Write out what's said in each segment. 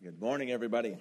Good morning, everybody.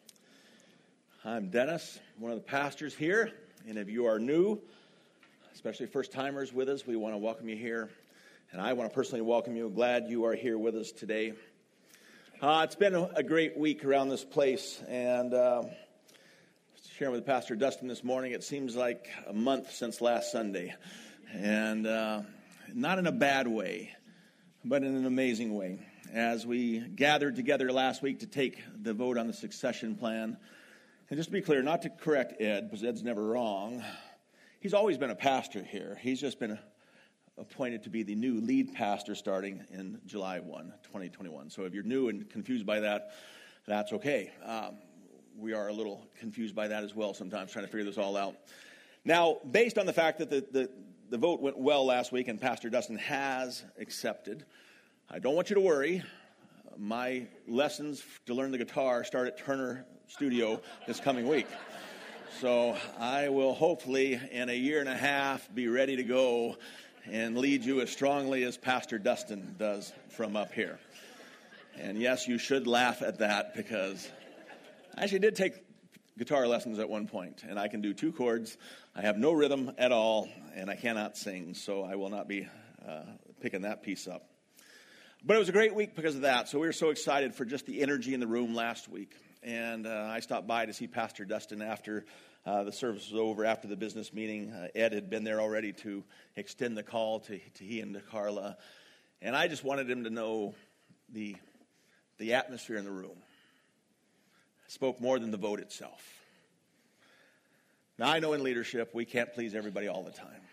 I'm Dennis, one of the pastors here, and if you are new, especially first-timers with us, we want to welcome you here, and I want to personally welcome you. Glad you are here with us today. It's been a great week around this place, and sharing with Pastor Dustin this morning, it seems like a month since last Sunday, and not in a bad way, but in an amazing way. As we gathered together last week to take the vote on the succession plan. And just to be clear, not to correct Ed, because Ed's never wrong. He's always been a pastor here. He's just been appointed to be the new lead pastor starting in July 1, 2021. So if you're new and confused by that, that's okay. We are a little confused by that as well sometimes, trying to figure this all out. Now, based on the fact that the vote went well last week and Pastor Dustin has accepted, I don't want you to worry. My lessons to learn the guitar start at Turner Studio this coming week. So I will hopefully, in a year and a half, be ready to go and lead you as strongly as Pastor Dustin does from up here. And yes, you should laugh at that because I actually did take guitar lessons at one point, and I can do 2 chords. I have no rhythm at all, and I cannot sing, so I will not be picking that piece up. But it was a great week because of that. So we were so excited for just the energy in the room last week. And I stopped by to see Pastor Dustin after the service was over, after the business meeting. Ed had been there already to extend the call to he and to Carla. And I just wanted him to know the atmosphere in the room. It spoke more than the vote itself. Now, I know in leadership we can't please everybody all the time.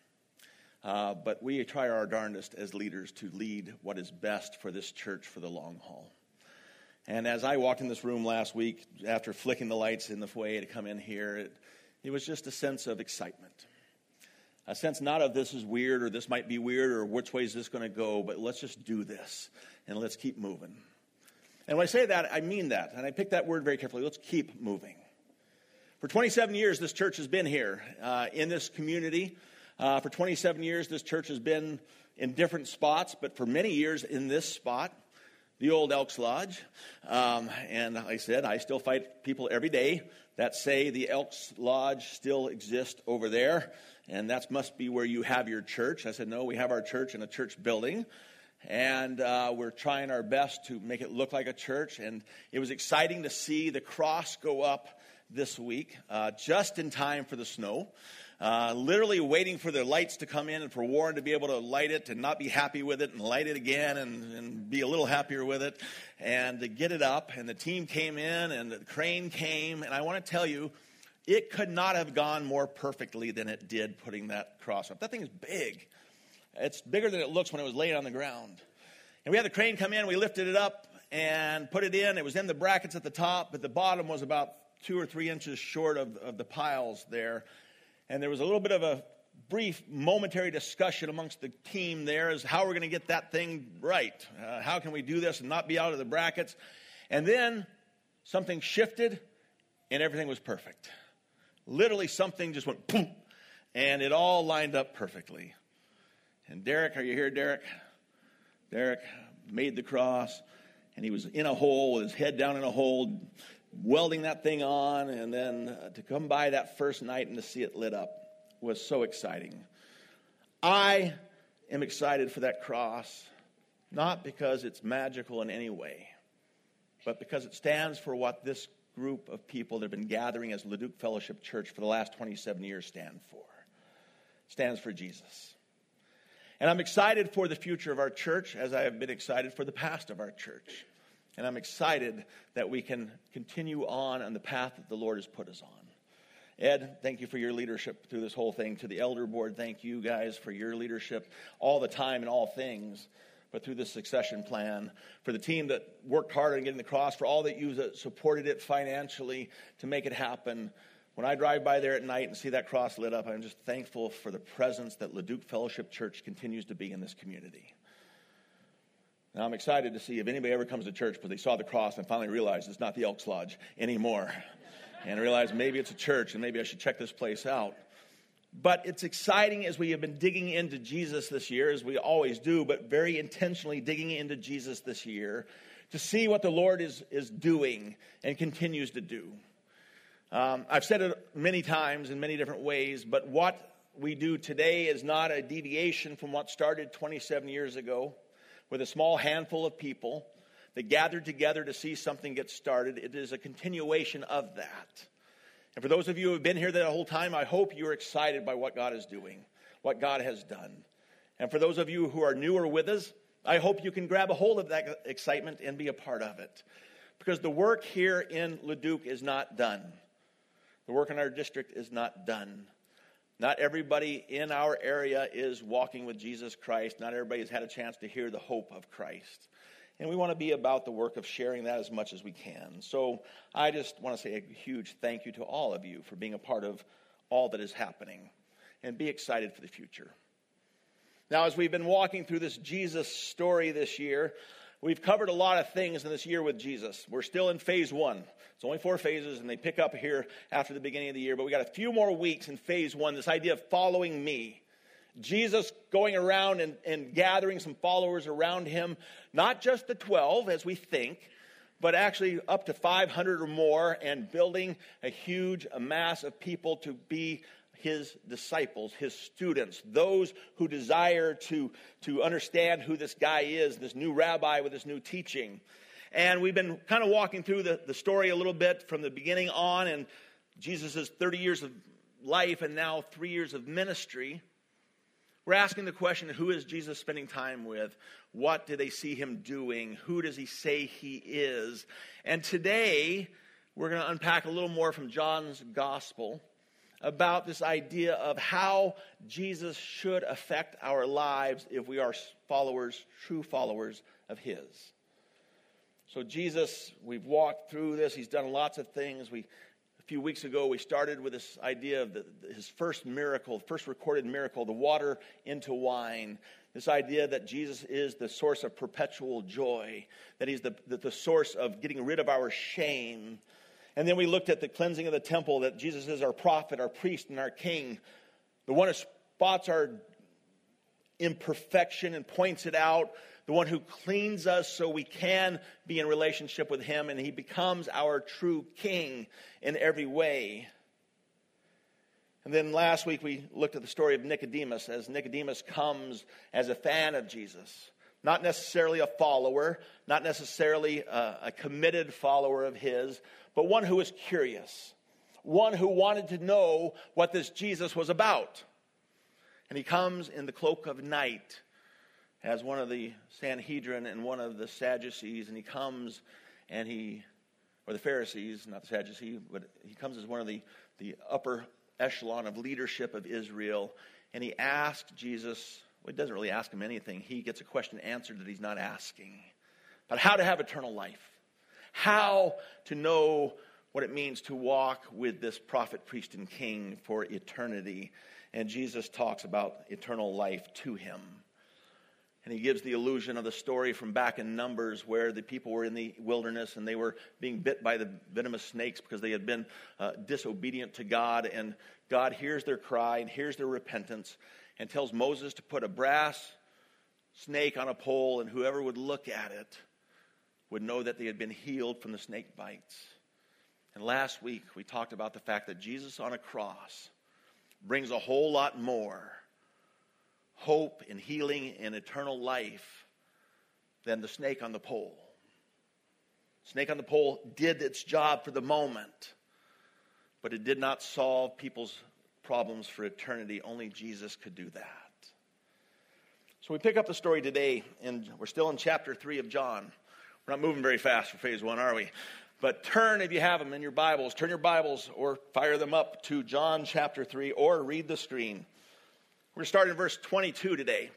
But we try our darndest as leaders to lead what is best for this church for the long haul. And as I walked in this room last week, after flicking the lights in the foyer to come in here, it was just a sense of excitement. A sense not of this is weird or this might be weird or which way is this going to go, but let's just do this and let's keep moving. And when I say that, I mean that. And I picked that word very carefully. Let's keep moving. For 27 years, this church has been here in this community. For 27 years, this church has been in different spots, but for many years in this spot, the old Elks Lodge. And like I said, I still fight people every day that say the Elks Lodge still exists over there, and that must be where you have your church. I said, no, we have our church in a church building, and we're trying our best to make it look like a church. And it was exciting to see the cross go up this week, just in time for the snow. Literally waiting for the lights to come in and for Warren to be able to light it and not be happy with it and light it again and be a little happier with it and to get it up. And the team came in and the crane came. And I want to tell you, it could not have gone more perfectly than it did putting that cross up. That thing is big. It's bigger than it looks when it was laying on the ground. And we had the crane come in. We lifted it up and put it in. It was in the brackets at the top, but the bottom was about 2 or 3 inches short of the piles there. And there was a little bit of a brief momentary discussion amongst the team there as how we're going to get that thing right. How can we do this and not be out of the brackets? And then something shifted and everything was perfect. Literally something just went boom and it all lined up perfectly. And Derek, are you here, Derek? Derek made the cross and he was in a hole with his head down in a hole, welding that thing on, and then to come by that first night and to see it lit up was so exciting. I am excited for that cross, not because it's magical in any way, but because it stands for what this group of people that have been gathering as Leduc Fellowship Church for the last 27 years stand for. It stands for Jesus. And I'm excited for the future of our church as I have been excited for the past of our church. And I'm excited that we can continue on the path that the Lord has put us on. Ed, thank you for your leadership through this whole thing. To the elder board, thank you guys for your leadership all the time in all things, but through this succession plan. For the team that worked hard on getting the cross, for all that you that supported it financially to make it happen. When I drive by there at night and see that cross lit up, I'm just thankful for the presence that Leduc Fellowship Church continues to be in this community. Now, I'm excited to see if anybody ever comes to church because they saw the cross and finally realized it's not the Elks Lodge anymore. And realized maybe it's a church and maybe I should check this place out. But it's exciting as we have been digging into Jesus this year, as we always do, but very intentionally digging into Jesus this year, to see what the Lord is doing and continues to do. I've said it many times in many different ways, but what we do today is not a deviation from what started 27 years ago with a small handful of people that gathered together to see something get started. It is a continuation of that. And for those of you who have been here the whole time, I hope you're excited by what God is doing, what God has done. And for those of you who are newer with us, I hope you can grab a hold of that excitement and be a part of it. Because the work here in Leduc is not done. The work in our district is not done. Not everybody in our area is walking with Jesus Christ. Not everybody has had a chance to hear the hope of Christ. And we want to be about the work of sharing that as much as we can. So I just want to say a huge thank you to all of you for being a part of all that is happening. And be excited for the future. Now, as we've been walking through this Jesus story this year, we've covered a lot of things in this year with Jesus. We're still in phase 1. It's only 4 phases, and they pick up here after the beginning of the year. But we got a few more weeks in phase 1, this idea of following me. Jesus going around and gathering some followers around him, not just the 12 as we think, but actually up to 500 or more, and building a huge mass of people to be his disciples, his students, those who desire to understand who this guy is, this new rabbi with this new teaching. And we've been kind of walking through the story a little bit from the beginning on, and Jesus' 30 years of life and now 3 years of ministry. We're asking the question, who is Jesus spending time with? What do they see him doing? Who does he say he is? And today, we're going to unpack a little more from John's gospel about this idea of how Jesus should affect our lives if we are followers, true followers of his. So Jesus, we've walked through this. He's done lots of things. A few weeks ago, we started with this idea of his first miracle, first recorded miracle, the water into wine. This idea that Jesus is the source of perpetual joy, that he's the source of getting rid of our shame. And then we looked at the cleansing of the temple, that Jesus is our prophet, our priest, and our king, the one who spots our imperfection and points it out, the one who cleans us so we can be in relationship with him, and he becomes our true king in every way. And then last week we looked at the story of Nicodemus, as Nicodemus comes as a fan of Jesus. Not necessarily a follower, not necessarily a committed follower of his, but one who was curious, one who wanted to know what this Jesus was about. And he comes in the cloak of night as one of the Sanhedrin and one of the Sadducees, and he comes and or the Pharisees, not the Sadducees, but he comes as one of the upper echelon of leadership of Israel, and he asks Jesus, well, he doesn't really ask him anything. He gets a question answered that he's not asking, but how to have eternal life, how to know what it means to walk with this prophet, priest, and king for eternity. And Jesus talks about eternal life to him. And he gives the illusion of the story from back in Numbers where the people were in the wilderness and they were being bit by the venomous snakes because they had been disobedient to God. And God hears their cry and hears their repentance and tells Moses to put a brass snake on a pole, and whoever would look at it would know that they had been healed from the snake bites. And last week we talked about the fact that Jesus on a cross brings a whole lot more hope and healing and eternal life than the snake on the pole. Snake on the pole did its job for the moment, but it did not solve people's problems for eternity. Only Jesus could do that. So we pick up the story today, and we're still in chapter 3 of John. We're not moving very fast for phase 1, are we? But turn, if you have them in your Bibles, turn your Bibles or fire them up to John chapter 3 or read the screen. We're going to start in verse 22 today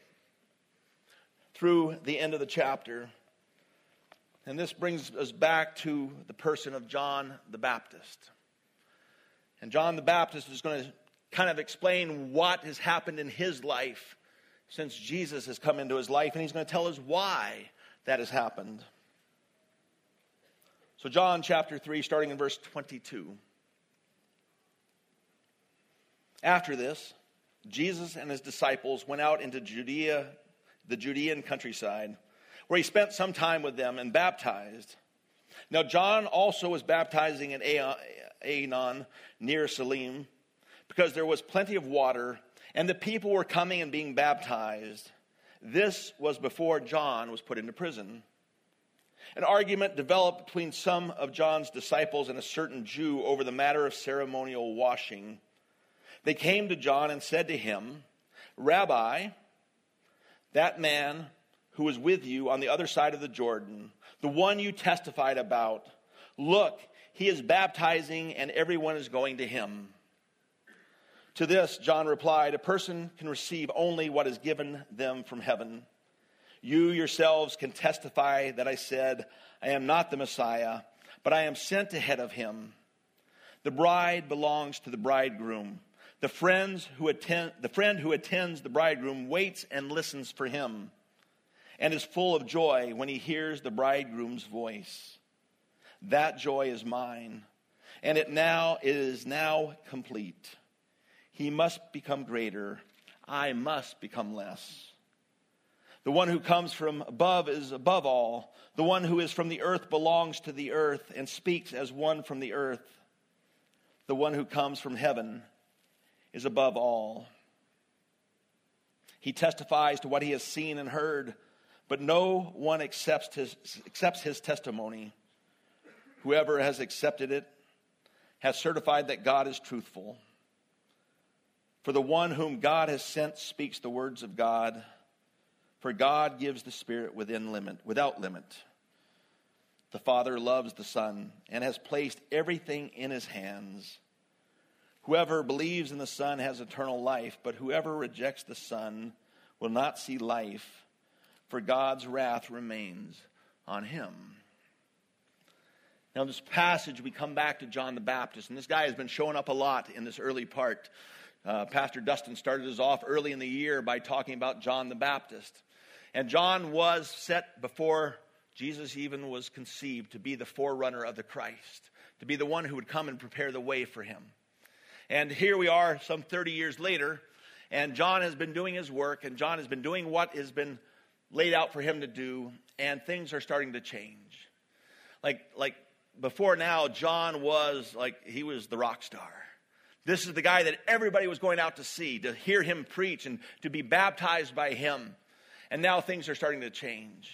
through the end of the chapter. And this brings us back to the person of John the Baptist. And John the Baptist is going to kind of explain what has happened in his life since Jesus has come into his life. And he's going to tell us why that has happened. So John chapter 3, starting in verse 22. After this, Jesus and his disciples went out into Judea, the Judean countryside. where he spent some time with them and baptized. Now John also was baptizing in Aenon near Salim, because there was plenty of water, and the people were coming and being baptized. This was before John was put into prison. An argument developed between some of John's disciples and a certain Jew over the matter of ceremonial washing. They came to John and said to him, "Rabbi, that man who was with you on the other side of the Jordan, the one you testified about, look, he is baptizing and everyone is going to him." To this, John replied, "A person can receive only what is given them from heaven. You yourselves can testify that I said, I am not the Messiah, but I am sent ahead of him. The bride belongs to the bridegroom. The friend who attends the bridegroom waits and listens for him, and is full of joy when he hears the bridegroom's voice. That joy is mine, and it is now complete. He must become greater. I must become less. The one who comes from above is above all. The one who is from the earth belongs to the earth and speaks as one from the earth. The one who comes from heaven is above all. He testifies to what he has seen and heard, but no one accepts his testimony. Whoever has accepted it has certified that God is truthful. For the one whom God has sent speaks the words of God. For God gives the Spirit without limit. The Father loves the Son and has placed everything in his hands. Whoever believes in the Son has eternal life, but whoever rejects the Son will not see life, for God's wrath remains on him. Now in this passage, we come back to John the Baptist, and this guy has been showing up a lot in this early part. Pastor Dustin started us off early in the year by talking about John the Baptist. And John was set before Jesus even was conceived to be the forerunner of the Christ, to be the one who would come and prepare the way for him. And here we are some 30 years later, and John has been doing his work, and John has been doing what has been laid out for him to do, and things are starting to change. Like before now, John was he was the rock star. This is the guy that everybody was going out to see, to hear him preach and to be baptized by him. And now things are starting to change.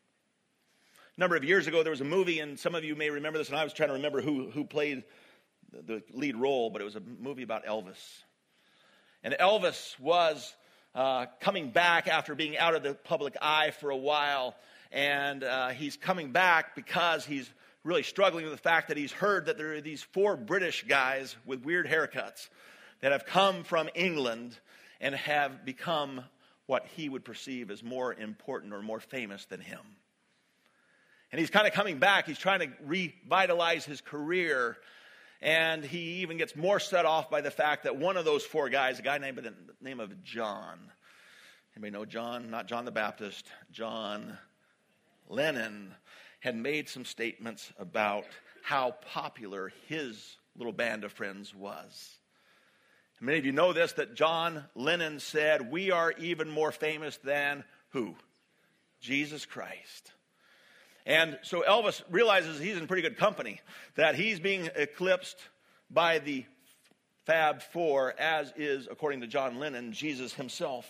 A number of years ago, there was a movie, and some of you may remember this, and I was trying to remember who played the lead role, but it was a movie about Elvis. And Elvis was coming back after being out of the public eye for a while, and he's coming back because he's really struggling with the fact that he's heard that there are these 4 British guys with weird haircuts that have come from England and have become what he would perceive as more important or more famous than him. And he's kind of coming back. He's trying to revitalize his career. And he even gets more set off by the fact that one of those 4 guys, a guy named by the name of John. Anybody know John? Not John the Baptist. John Lennon had made some statements about how popular his little band of friends was. Many of you know this, that John Lennon said, "We are even more famous than" who? Jesus Christ. And so Elvis realizes he's in pretty good company, that he's being eclipsed by the Fab Four, as is, according to John Lennon, Jesus himself.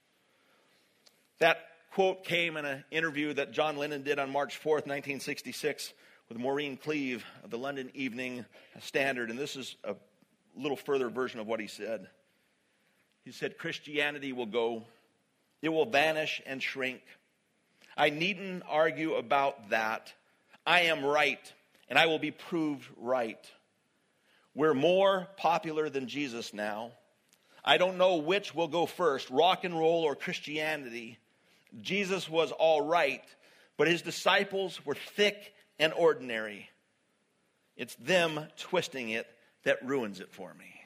That quote came in an interview that John Lennon did on March 4th, 1966, with Maureen Cleave of the London Evening Standard. And this is a little further version of what he said. He said, "Christianity will go. It will vanish and shrink. I needn't argue about that. I am right, and I will be proved right. We're more popular than Jesus now. I don't know which will go first, rock and roll or Christianity. Jesus was all right, but his disciples were thick and ordinary. It's them twisting it that ruins it for me."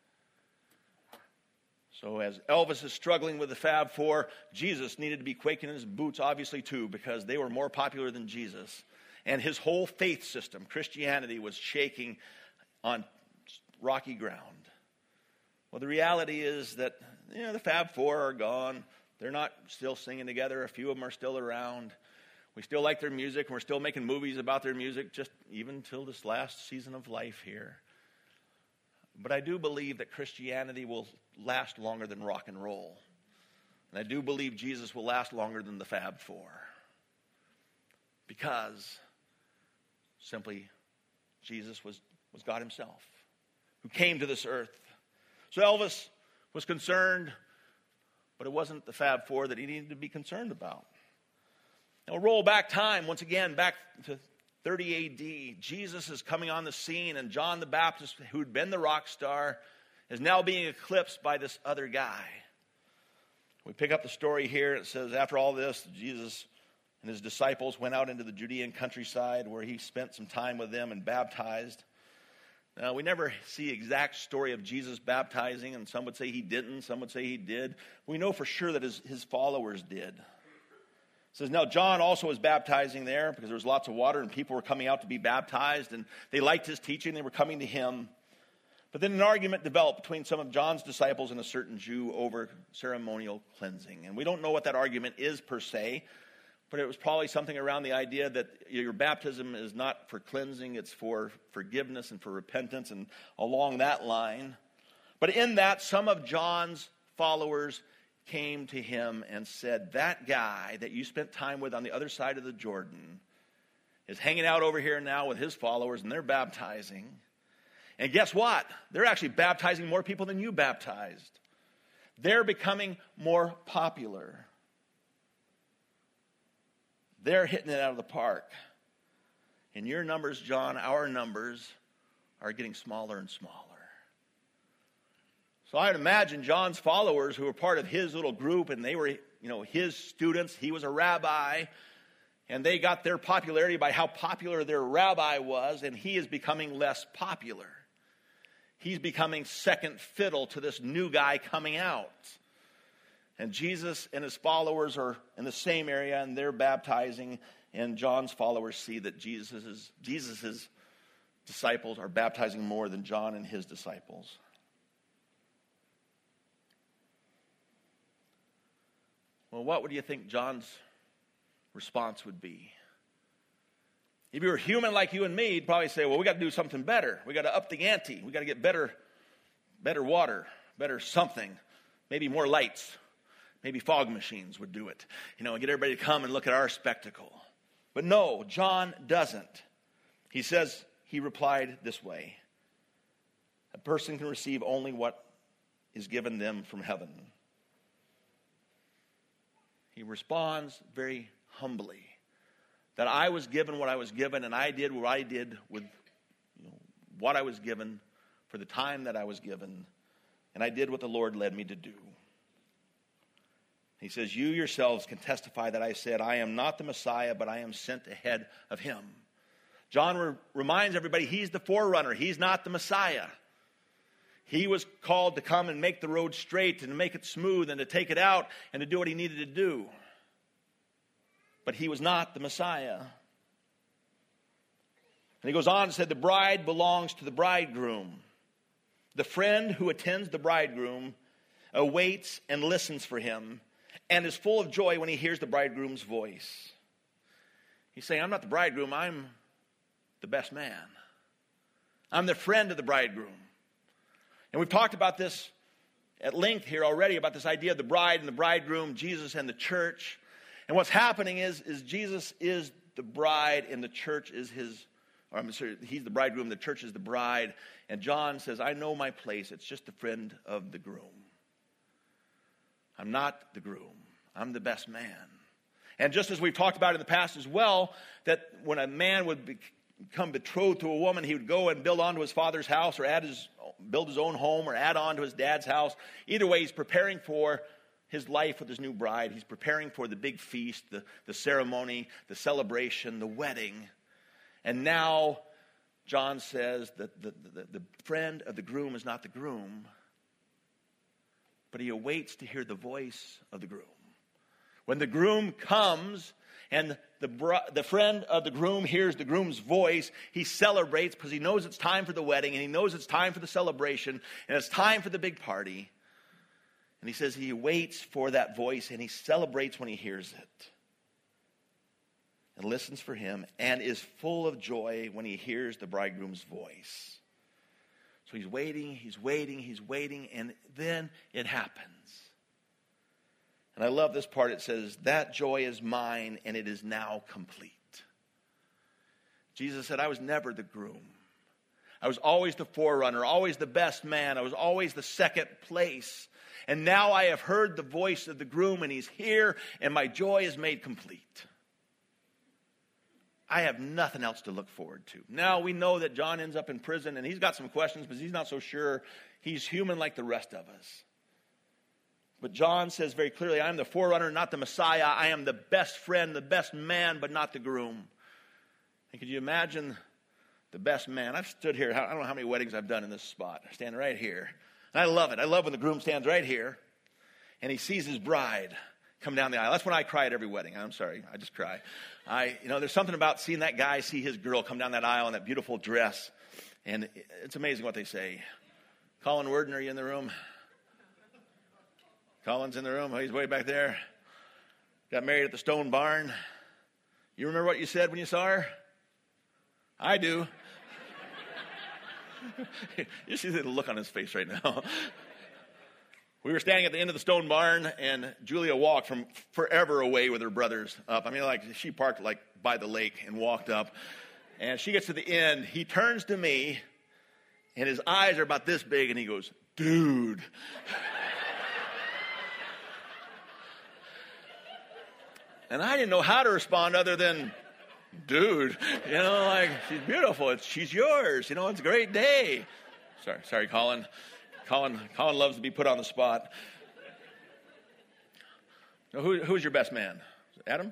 So as Elvis is struggling with the Fab Four, Jesus needed to be quaking in his boots, obviously, too, because they were more popular than Jesus. And his whole faith system, Christianity, was shaking on rocky ground. Well, the reality is that the Fab Four are gone. They're not still singing together. A few of them are still around. We still like their music, and we're still making movies about their music, just even till this last season of life here. But I do believe that Christianity will last longer than rock and roll. And I do believe Jesus will last longer than the Fab Four. Because simply Jesus was God himself who came to this earth. So Elvis was concerned, but it wasn't the Fab Four that he needed to be concerned about. Now roll back time, once again, back to 30 A.D. Jesus is coming on the scene, and John the Baptist, who'd been the rock star, is now being eclipsed by this other guy. We pick up the story here. It says, after all this, Jesus and his disciples went out into the Judean countryside, where he spent some time with them and baptized. Now, we never see exact story of Jesus baptizing, and some would say he didn't, some would say he did. We know for sure that his followers did. It says, now John also was baptizing there because there was lots of water and people were coming out to be baptized, and they liked his teaching. They were coming to him. But then an argument developed between some of John's disciples and a certain Jew over ceremonial cleansing. And we don't know what that argument is per se, but it was probably something around the idea that your baptism is not for cleansing, it's for forgiveness and for repentance and along that line. But in that, some of John's followers came to him and said, that guy that you spent time with on the other side of the Jordan is hanging out over here now with his followers, and they're baptizing. And guess what? They're actually baptizing more people than you baptized. They're becoming more popular. They're hitting it out of the park. And your numbers, John, our numbers, are getting smaller and smaller. So I'd imagine John's followers, who were part of his little group, and they were, his students. He was a rabbi, and they got their popularity by how popular their rabbi was, and he is becoming less popular. He's becoming second fiddle to this new guy coming out. And Jesus and his followers are in the same area, and they're baptizing, and John's followers see that Jesus' disciples are baptizing more than John and his disciples. Well, what would you think John's response would be? If you were human like you and me, you'd probably say, well, we got to do something better. We got to up the ante. We got to get better water, better something, maybe more lights. Maybe fog machines would do it, and get everybody to come and look at our spectacle. But no, John doesn't. He replied this way: a person can receive only what is given them from heaven. He responds very humbly that I was given what I was given, and I did what I did with what I was given for the time that I was given, and I did what the Lord led me to do. He says, you yourselves can testify that I said, I am not the Messiah, but I am sent ahead of him. John reminds everybody he's the forerunner. He's not the Messiah. He was called to come and make the road straight and to make it smooth and to take it out and to do what he needed to do. But he was not the Messiah. And he goes on and said, the bride belongs to the bridegroom. The friend who attends the bridegroom awaits and listens for him and is full of joy when he hears the bridegroom's voice. He's saying, I'm not the bridegroom, I'm the best man. I'm the friend of the bridegroom. And we've talked about this at length here already, about this idea of the bride and the bridegroom, Jesus and the church. And what's happening is Jesus is the bride and the church is he's the bridegroom, the church is the bride. And John says, I know my place. It's just the friend of the groom. I'm not the groom. I'm the best man. And just as we've talked about in the past as well, that when a man would become betrothed to a woman, he would go and build onto his father's house or build his own home or add on to his dad's house. Either way, he's preparing for his life with his new bride. He's preparing for the big feast, the ceremony, the celebration, the wedding. And now John says that the friend of the groom is not the groom, but he awaits to hear the voice of the groom. When the groom comes and the friend of the groom hears the groom's voice, he celebrates because he knows it's time for the wedding and he knows it's time for the celebration and it's time for the big party. And he says he waits for that voice and he celebrates when he hears it. and listens for him and is full of joy when he hears the bridegroom's voice. So he's waiting, and then it happens. And I love this part. It says, that joy is mine, and it is now complete. Jesus said, I was never the groom. I was always the forerunner, always the best man. I was always the second place. And now I have heard the voice of the groom, and he's here, and my joy is made complete. I have nothing else to look forward to. Now we know that John ends up in prison, and he's got some questions, but he's not so sure. He's human like the rest of us. But John says very clearly, I am the forerunner, not the Messiah. I am the best friend, the best man, but not the groom. And could you imagine the best man? I've stood here, I don't know how many weddings I've done in this spot. I stand right here. And I love it. I love when the groom stands right here, and he sees his bride come down the aisle. That's when I cry at every wedding. I'm sorry, I just cry. There's something about seeing that guy see his girl come down that aisle in that beautiful dress. And it's amazing what they say. Colin Worden, are you in the room? Colin's in the room. Oh, he's way back there. Got married at the Stone Barn. You remember what you said when you saw her? I do. You see the look on his face right now. We were standing at the end of the Stone Barn, and Julia walked from forever away with her brothers up. She parked by the lake and walked up. And she gets to the end. He turns to me, and his eyes are about this big, and he goes, dude. And I didn't know how to respond other than, dude. She's beautiful. She's yours. It's a great day. Sorry, Colin. Colin loves to be put on the spot. Now, who's your best man? Adam?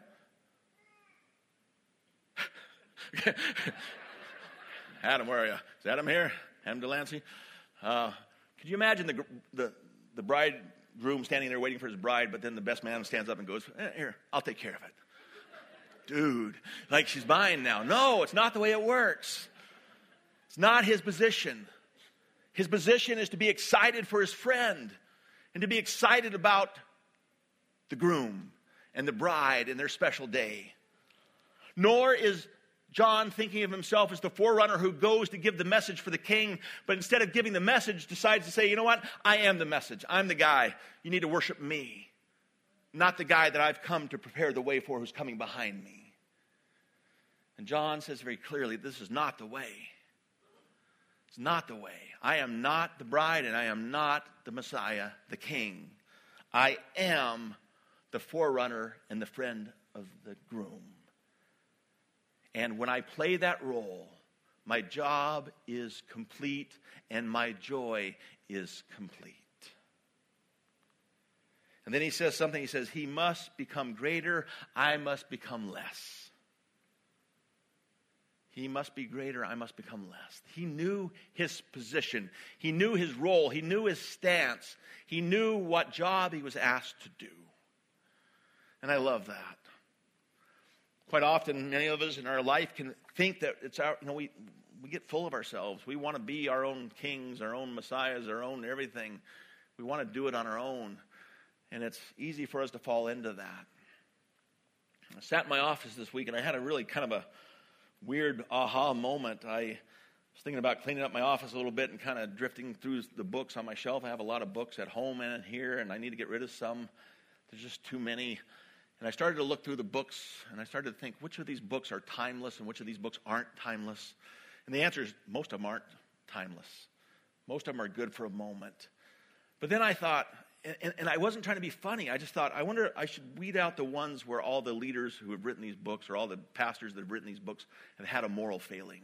Adam, where are you? Is Adam here? Adam Delancey? Could you imagine the bridegroom standing there waiting for his bride, but then the best man stands up and goes, here, I'll take care of it. Dude, she's mine now. No, it's not the way it works. It's not his position. His position is to be excited for his friend and to be excited about the groom and the bride and their special day. Nor is John thinking of himself as the forerunner who goes to give the message for the king, but instead of giving the message, decides to say, you know what? I am the message. I'm the guy. You need to worship me, not the guy that I've come to prepare the way for who's coming behind me. And John says very clearly, this is not the way. It's not the way. I am not the bride, and I am not the Messiah, the king. I am the forerunner and the friend of the groom. And when I play that role, my job is complete and my joy is complete. And then he says something. He says, he must become greater, I must become less. He must be greater, I must become less. He knew his position. He knew his role. He knew his stance. He knew what job he was asked to do. And I love that. Quite often, many of us in our life can think that it's our, we get full of ourselves. We want to be our own kings, our own messiahs, our own everything. We want to do it on our own. And it's easy for us to fall into that. I sat in my office this week, and I had a really kind of a weird aha moment. I was thinking about cleaning up my office a little bit and kind of drifting through the books on my shelf. I have a lot of books at home and here, and I need to get rid of some. There's just too many. And I started to look through the books, and I started to think, which of these books are timeless and which of these books aren't timeless? And the answer is most of them aren't timeless. Most of them are good for a moment. But then I thought, and I wasn't trying to be funny, I just thought, I wonder, I should weed out the ones where all the leaders who have written these books or all the pastors that have written these books have had a moral failing.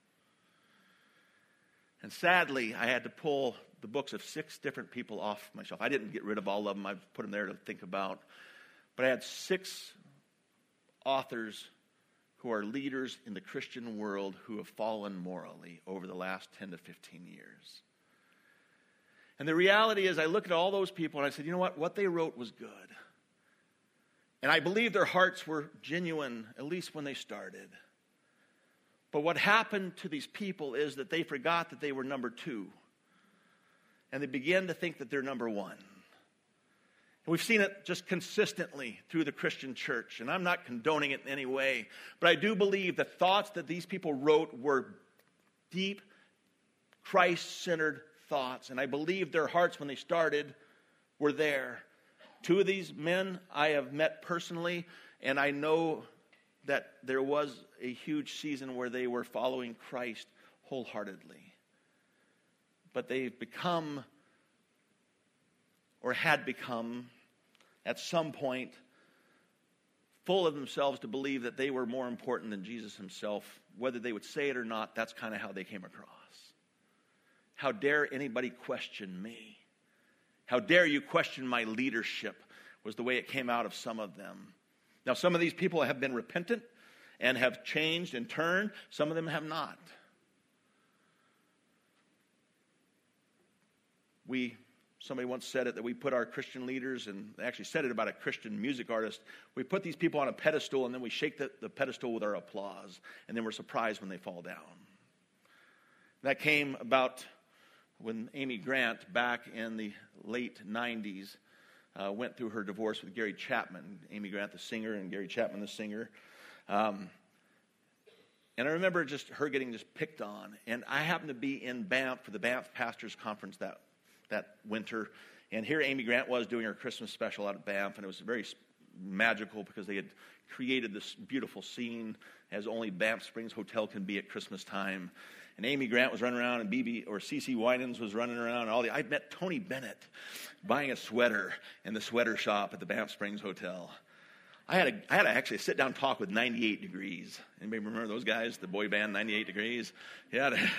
And sadly, I had to pull the books of 6 different people off my shelf. I didn't get rid of all of them. I've put them there to think about. But I had 6 authors who are leaders in the Christian world who have fallen morally over the last 10 to 15 years. And the reality is I look at all those people and I said, you know what they wrote was good. And I believe their hearts were genuine, at least when they started. But what happened to these people is that they forgot that they were number 2. And they began to think that they're number 1. We've seen it just consistently through the Christian church, and I'm not condoning it in any way, but I do believe the thoughts that these people wrote were deep, Christ-centered thoughts, and I believe their hearts when they started were there. Two of these men I have met personally, and I know that there was a huge season where they were following Christ wholeheartedly. But they've become, or had become, at some point, full of themselves to believe that they were more important than Jesus himself. Whether they would say it or not, that's kind of how they came across. How dare anybody question me? How dare you question my leadership, was the way it came out of some of them. Now, some of these people have been repentant and have changed and turned. Some of them have not. Somebody once said it, that we put our Christian leaders, and they actually said it about a Christian music artist, we put these people on a pedestal and then we shake the pedestal with our applause, and then we're surprised when they fall down. That came about when Amy Grant, back in the late 90s, went through her divorce with Gary Chapman. Amy Grant, the singer, and Gary Chapman, the singer. And I remember just her getting just picked on. And I happened to be in Banff for the Banff Pastors Conference that winter. And here Amy Grant was doing her Christmas special out at Banff. And it was very magical because they had created this beautiful scene as only Banff Springs Hotel can be at Christmas time. And Amy Grant was running around, and CeCe Winans was running around. And I met Tony Bennett buying a sweater in the sweater shop at the Banff Springs Hotel. I had to actually sit down and talk with 98 Degrees. Anybody remember those guys, the boy band 98 Degrees? Yeah, it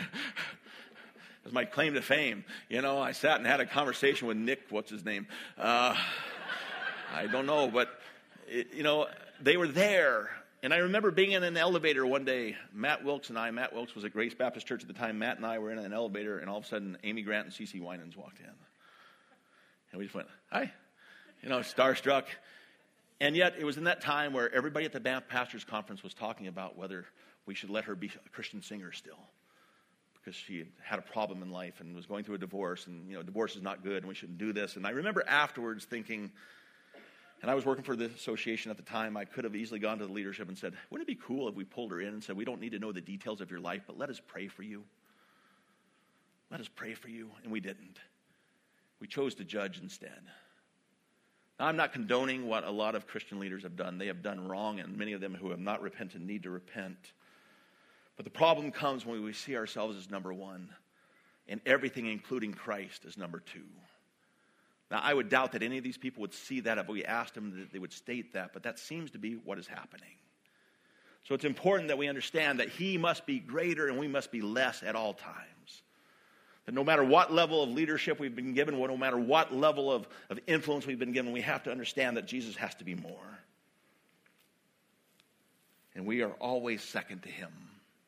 was my claim to fame. You know, I sat and had a conversation with Nick, what's his name? I don't know, but, they were there. And I remember being in an elevator one day, Matt Wilkes was at Grace Baptist Church at the time. Matt and I were in an elevator, and all of a sudden, Amy Grant and CeCe Winans walked in. And we just went, hi, starstruck. And yet, it was in that time where everybody at the Banff Pastors Conference was talking about whether we should let her be a Christian singer still, because she had a problem in life and was going through a divorce, and, divorce is not good, and we shouldn't do this. And I remember afterwards thinking, and I was working for the association at the time, I could have easily gone to the leadership and said, wouldn't it be cool if we pulled her in and said, we don't need to know the details of your life, but let us pray for you. Let us pray for you. And we didn't. We chose to judge instead. Now, I'm not condoning what a lot of Christian leaders have done. They have done wrong, and many of them who have not repented need to repent. But the problem comes when we see ourselves as number one, and everything, including Christ, as number two. Now, I would doubt that any of these people would see that if we asked them, that they would state that, but that seems to be what is happening. So it's important that we understand that he must be greater and we must be less at all times. That no matter what level of leadership we've been given, no matter what level of influence we've been given, we have to understand that Jesus has to be more. And we are always second to him.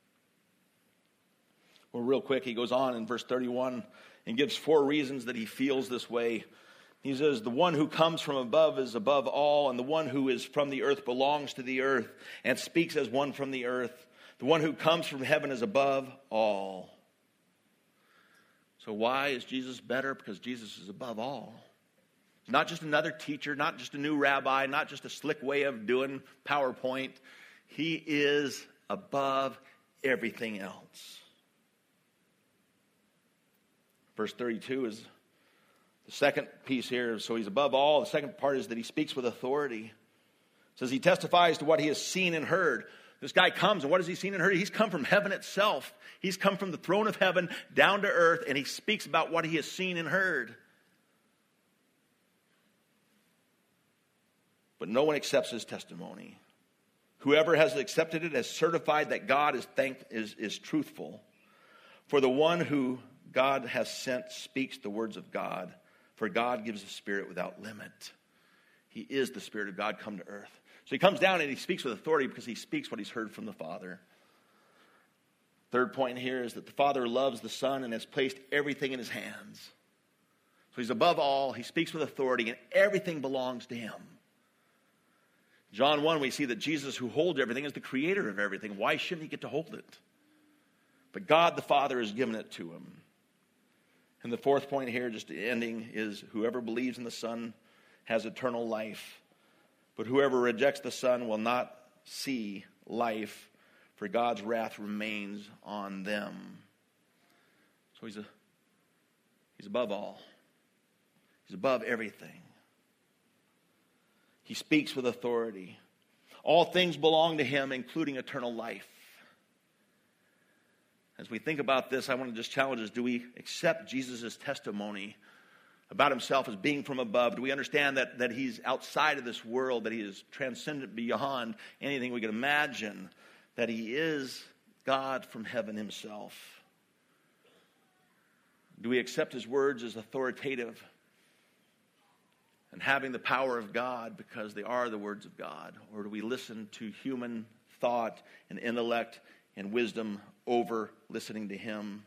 Well, real quick, he goes on in verse 31 and gives 4 reasons that he feels this way. He says, the one who comes from above is above all, and the one who is from the earth belongs to the earth and speaks as one from the earth. The one who comes from heaven is above all. So why is Jesus better? Because Jesus is above all. He's not just another teacher, not just a new rabbi, not just a slick way of doing PowerPoint. He is above everything else. Verse 32 is the second piece here. So he's above all. The second part is that he speaks with authority. It says he testifies to what he has seen and heard. This guy comes, and what has he seen and heard? He's come from heaven itself. He's come from the throne of heaven down to earth, and he speaks about what he has seen and heard. But no one accepts his testimony. Whoever has accepted it has certified that God is truthful. For the one who God has sent speaks the words of God, for God gives the Spirit without limit. He is the Spirit of God come to earth. So he comes down and he speaks with authority because he speaks what he's heard from the Father. Third point here is that the Father loves the Son and has placed everything in his hands. So he's above all, he speaks with authority, and everything belongs to him. John 1, we see that Jesus, who holds everything, is the creator of everything. Why shouldn't he get to hold it? But God the Father has given it to him. And the fourth point here, just ending, is whoever believes in the Son has eternal life. But whoever rejects the Son will not see life, for God's wrath remains on them. So he's above all. He's above everything. He speaks with authority. All things belong to him, including eternal life. As we think about this, I want to just challenge us. Do we accept Jesus' testimony about himself as being from above? Do we understand that he's outside of this world, that he is transcendent beyond anything we can imagine, that he is God from heaven himself? Do we accept his words as authoritative and having the power of God because they are the words of God? Or do we listen to human thought and intellect and wisdom over listening to him?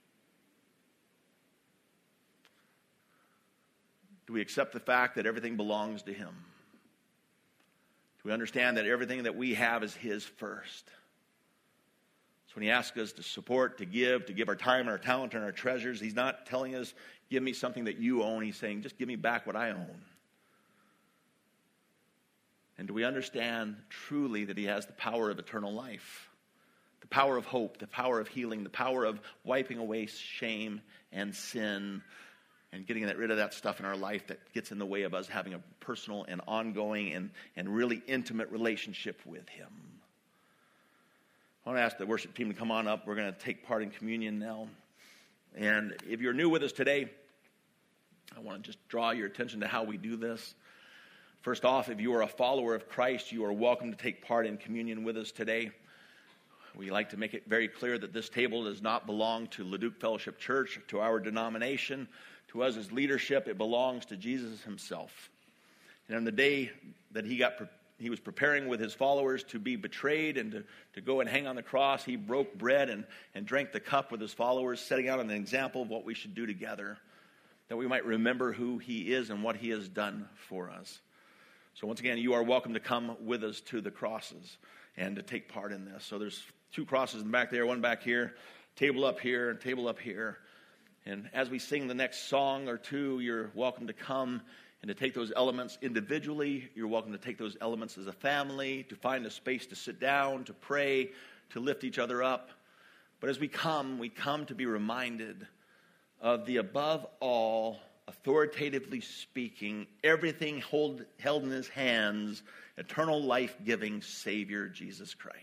Do we accept the fact that everything belongs to him? Do we understand that everything that we have is his first? So when he asks us to support, to give our time and our talent and our treasures, he's not telling us, give me something that you own. He's saying, just give me back what I own. And do we understand truly that he has the power of eternal life? The power of hope, the power of healing, the power of wiping away shame and sin and getting rid of that stuff in our life that gets in the way of us having a personal and ongoing and really intimate relationship with him. I want to ask the worship team to come on up. We're going to take part in communion now. And if you're new with us today, I want to just draw your attention to how we do this. First off, if you are a follower of Christ, you are welcome to take part in communion with us today. We like to make it very clear that this table does not belong to Leduc Fellowship Church, to our denomination, to us as leadership. It belongs to Jesus himself. And on the day that he was preparing with his followers to be betrayed and to go and hang on the cross, he broke bread and drank the cup with his followers, setting out an example of what we should do together, that we might remember who he is and what he has done for us. So once again, you are welcome to come with us to the crosses and to take part in this. So there's 2 crosses in the back there, one back here, table up here, and table up here. And as we sing the next song or two, you're welcome to come and to take those elements individually. You're welcome to take those elements as a family, to find a space to sit down, to pray, to lift each other up. But as we come to be reminded of the above all, authoritatively speaking, everything held in his hands, eternal life-giving Savior, Jesus Christ.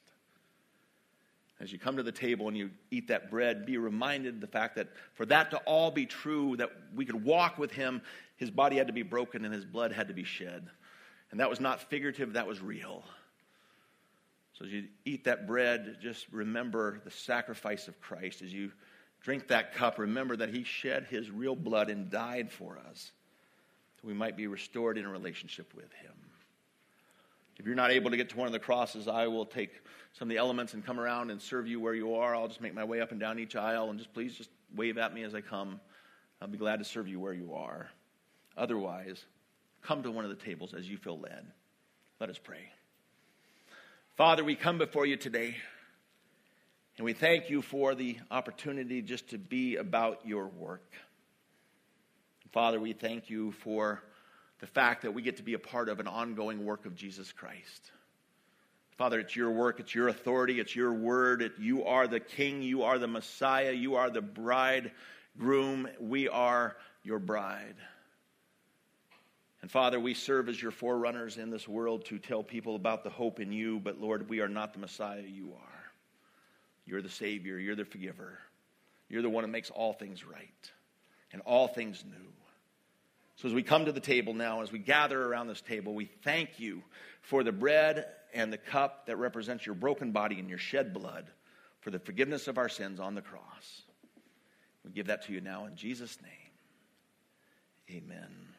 As you come to the table and you eat that bread, be reminded of the fact that for that to all be true, that we could walk with him, his body had to be broken and his blood had to be shed. And that was not figurative, that was real. So as you eat that bread, just remember the sacrifice of Christ. As you drink that cup, remember that he shed his real blood and died for us, so we might be restored in a relationship with him. If you're not able to get to one of the crosses, I will take some of the elements and come around and serve you where you are. I'll just make my way up and down each aisle, and please wave at me as I come. I'll be glad to serve you where you are. Otherwise, come to one of the tables as you feel led. Let us pray. Father, we come before you today, and we thank you for the opportunity just to be about your work. Father, we thank you for the fact that we get to be a part of an ongoing work of Jesus Christ. Father, it's your work, it's your authority, it's your word. You are the King, you are the Messiah, you are the bridegroom, we are your bride. And Father, we serve as your forerunners in this world to tell people about the hope in you, but Lord, we are not the Messiah, you are. You're the Savior, you're the forgiver. You're the one that makes all things right and all things new. So as we come to the table now, as we gather around this table, we thank you for the bread and the cup that represents your broken body and your shed blood for the forgiveness of our sins on the cross. We give that to you now in Jesus' name. Amen.